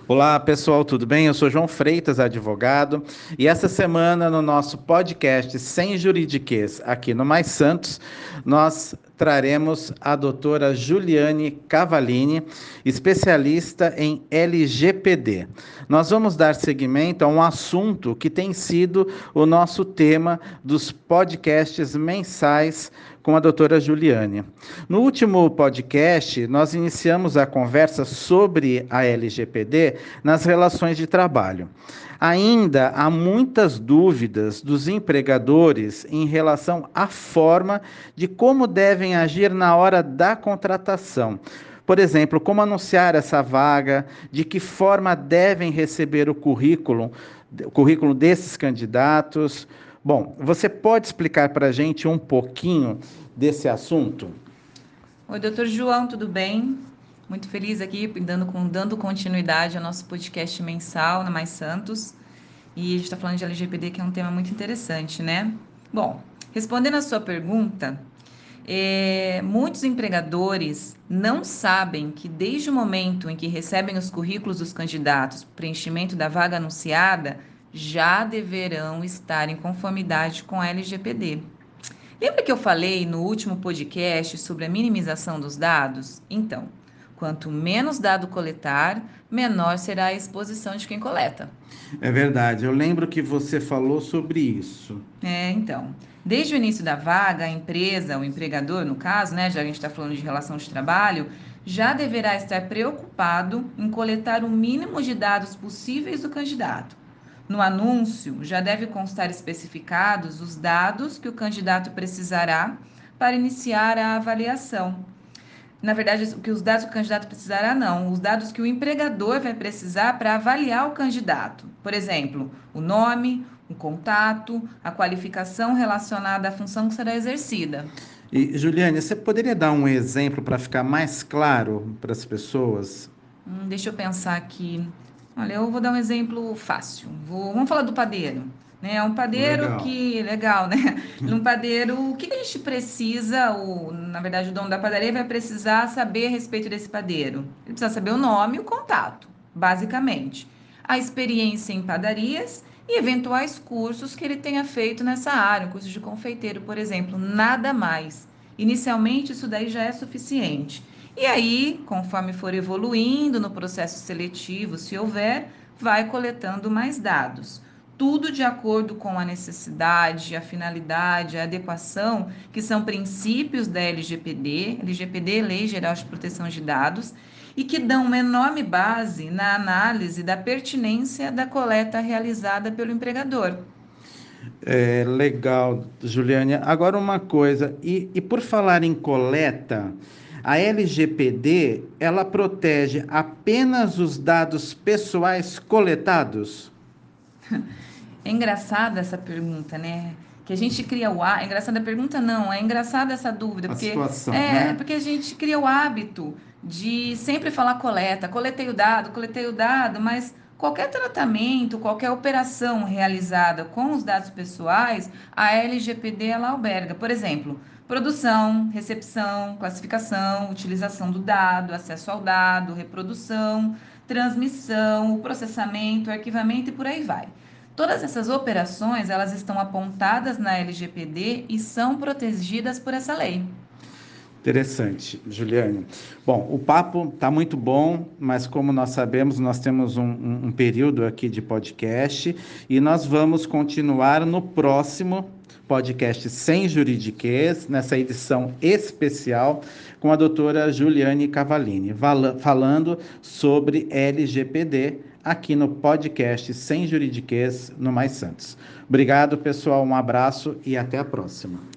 Olá, pessoal, tudo bem? Eu sou João Freitas, advogado, e essa semana no nosso podcast Sem Juridiquês, aqui no Mais Santos, nós traremos a doutora Juliane Cavallini, especialista em LGPD. Nós vamos dar seguimento a um assunto que tem sido o nosso tema dos podcasts mensais com a doutora Juliane. No último podcast, nós iniciamos a conversa sobre a LGPD nas relações de trabalho. Ainda há muitas dúvidas dos empregadores em relação à forma de como devem agir na hora da contratação. Por exemplo, como anunciar essa vaga, de que forma devem receber o currículo desses candidatos. Bom, você pode explicar para a gente um pouquinho desse assunto? Oi, doutor João, tudo bem? Muito feliz aqui dando continuidade ao nosso podcast mensal na Mais Santos. E a gente está falando de LGPD, que é um tema muito interessante, né? Bom, respondendo a sua pergunta, muitos empregadores não sabem que desde o momento em que recebem os currículos dos candidatos para preenchimento da vaga anunciada, já deverão estar em conformidade com a LGPD. Lembra que eu falei no último podcast sobre a minimização dos dados? Então, quanto menos dado coletar, menor será a exposição de quem coleta. É verdade, eu lembro que você falou sobre isso. Desde o início da vaga, a empresa, o empregador, no caso, né, já que a gente está falando de relação de trabalho, já deverá estar preocupado em coletar o mínimo de dados possíveis do candidato. No anúncio, já deve constar especificados os dados que o candidato precisará para iniciar a avaliação. Na verdade, os dados que o candidato precisará, não. Os dados que o empregador vai precisar para avaliar o candidato. Por exemplo, o nome, o contato, a qualificação relacionada à função que será exercida. E, Juliane, você poderia dar um exemplo para ficar mais claro para as pessoas? Deixa eu pensar aqui. Olha, eu vou dar um exemplo fácil. Vamos falar do padeiro. Né? Um padeiro Legal. que... Legal, né? Um padeiro... O que a gente precisa... Na verdade, o dono da padaria vai precisar saber a respeito desse padeiro. Ele precisa saber o nome e o contato, basicamente. A experiência em padarias e eventuais cursos que ele tenha feito nessa área. Um curso de confeiteiro, por exemplo. Nada mais. Inicialmente, isso daí já é suficiente. E aí, conforme for evoluindo no processo seletivo, se houver, vai coletando mais dados. Tudo de acordo com a necessidade, a finalidade, a adequação, que são princípios da LGPD, Lei Geral de Proteção de Dados, e que dão uma enorme base na análise da pertinência da coleta realizada pelo empregador. Legal, Juliane. Agora uma coisa, e por falar em coleta, a LGPD, ela protege apenas os dados pessoais coletados? É engraçada essa pergunta, né? Que a gente cria o hábito. É engraçada a pergunta, não. É engraçada essa dúvida, A porque situação, né? porque a gente cria o hábito de sempre falar coleta, coletei o dado, mas qualquer tratamento, qualquer operação realizada com os dados pessoais, a LGPD ela alberga. Por exemplo, produção, recepção, classificação, utilização do dado, acesso ao dado, reprodução, transmissão, o processamento, arquivamento e por aí vai. Todas essas operações, elas estão apontadas na LGPD e são protegidas por essa lei. Interessante, Juliane. Bom, o papo está muito bom, mas como nós sabemos, nós temos um período aqui de podcast e nós vamos continuar no próximo podcast Sem Juridiquês, nessa edição especial, com a doutora Juliane Cavallini, falando sobre LGPD aqui no podcast Sem Juridiquês no Mais Santos. Obrigado, pessoal, um abraço e até a próxima.